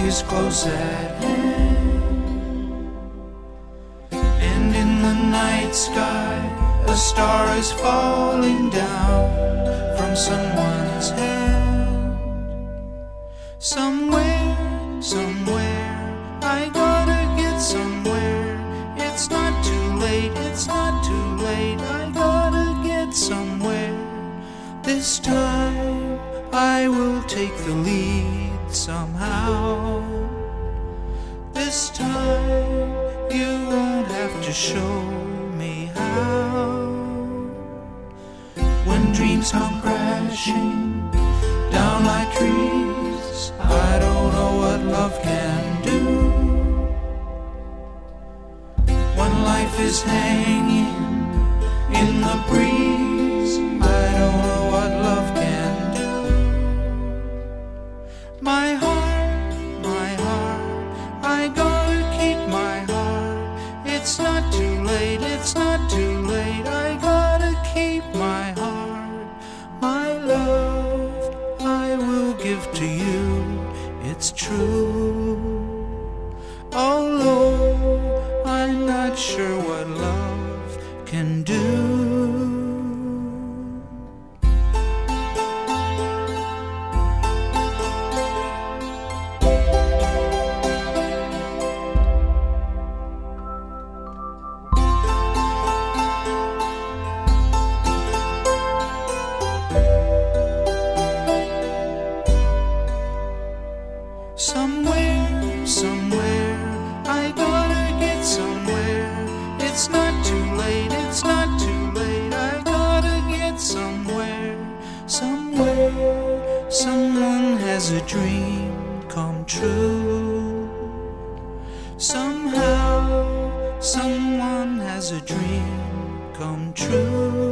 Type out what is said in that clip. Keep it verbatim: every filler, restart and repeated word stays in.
is close at hand, and in the night sky a star is falling down from someone's hand. Somewhere, somewhere, I gotta get somewhere. It's not too late, it's not too late, I gotta get somewhere. This time I will take the lead somehow. This time you won't have to show me how. When dreams come crashing down like trees, I don't know what love can do. When life is hanging in the breeze, I don't know what love can do. My heart, my heart, I gotta keep my heart. It's not too late, it's not too late, I gotta keep my heart. My love, I will give to you, it's true. Although I'm not sure what love can do. Somewhere, somewhere, I gotta get somewhere. It's not too late, it's not too late, I gotta get somewhere. Somewhere, someone has a dream come true. Somehow, someone has a dream come true.